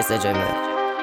It's AJ, man.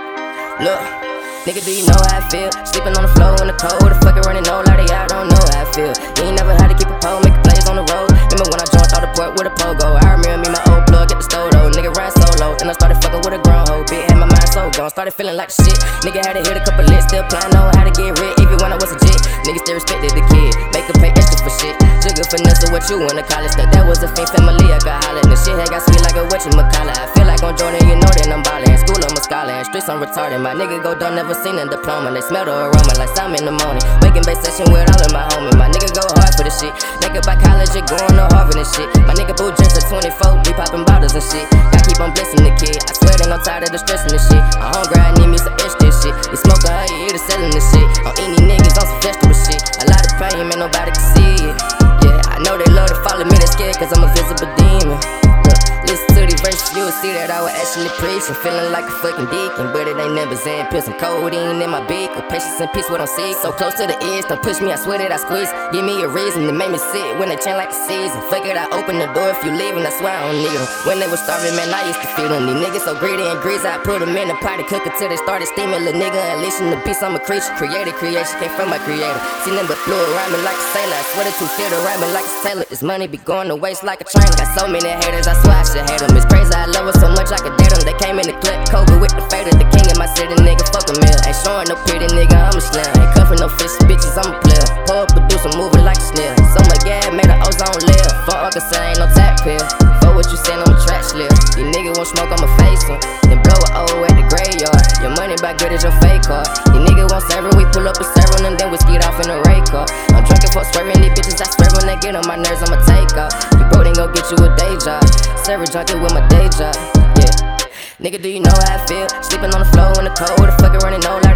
Look, nigga, do you know how I feel? Sleeping on the floor in the cold, the fucking running no like they out, don't know how I feel. You ain't never had to keep a pole, making plays on the road. Remember when I jumped out the port with a pogo? I remember me, my old plug, get the stove though. Nigga ran solo, and I started fucking with a grown hoe. Bitch had my mind so gone, started feeling like shit. Nigga had to hit a couple licks, still planning on how to get rich, even when I was a jit. Niggas still respected the kid, make her pay extra for shit. Jigga finesse what you in the college, that was a fiend family, I got hollered. The shit had got sweet like a whatchamacallit. I feel like I'm Jordan, you know that I'm ballin'. School I'm a scholar, and streets I'm retarded. My nigga go dumb, never seen a diploma. They smell the aroma like some in the morning. Waking base session with all of my homies. My nigga go hard for the shit. Nigga by college, you going to Harvard and shit. My nigga boo drinks at 24, we poppin' bottles and shit. Gotta keep on blessing the kid. I swear that I'm tired of the stressing this shit. I'm hungry, I need me some extra shit. You smoking her, you eat selling this shit. On any niggas on some vegetable shit. A lot of pain, man, nobody can see it. Yeah, I know they love to follow me, they scared cause I'm a visible demon. Listen to these verses, you will see that I was actually preaching. Feeling like a fucking deacon, but it ain't never Zan. Put some codeine in my beak, with patience and peace, what I'm seeing. So close to the edge, don't push me, I swear that I squeeze. Give me a reason to make me sit when they change like the season. Fuck it, I open the door if you leaving, I swear I don't need them. When they was starving, man, I used to feed them. These niggas so greedy and greasy, I put them in the pot to cook it till they started steaming. Little nigga, unleashing the beast, I'm a creature. Created creation, came from my creator. See them but fluid rhyming like a sailor. I swear the two theater rhyming like a sailor. This money be going to waste like a train. Got so many haters, I swear I should hate them. It's crazy, I love her so much I could date them. They came in the clip, Kobe with the fader. The king in my city, nigga, fuck a meal. Ain't showing no pity, nigga, I'm a slam. Ain't cuffing no fish, bitches, I'm a player. Pull up, produce a movie like a snail. So much gas, made the ozone live. Fuck Uncle say ain't no tap pill. Fuck what you saying, I'm a trash list. These niggas won't smoke, I'ma face them. Then blow it O at the graveyard. Your money back good as your fake card. These niggas won't serve it, we pull up a several and then we skid off in a ray car. I'm drinking for swerving, these bitches I swear when they get on my nerves, I'ma take off. You broke, then go get you a day job. Serve junkie with my day job, yeah. Nigga, do you know how I feel? Sleeping on the floor in the cold, the fucking running no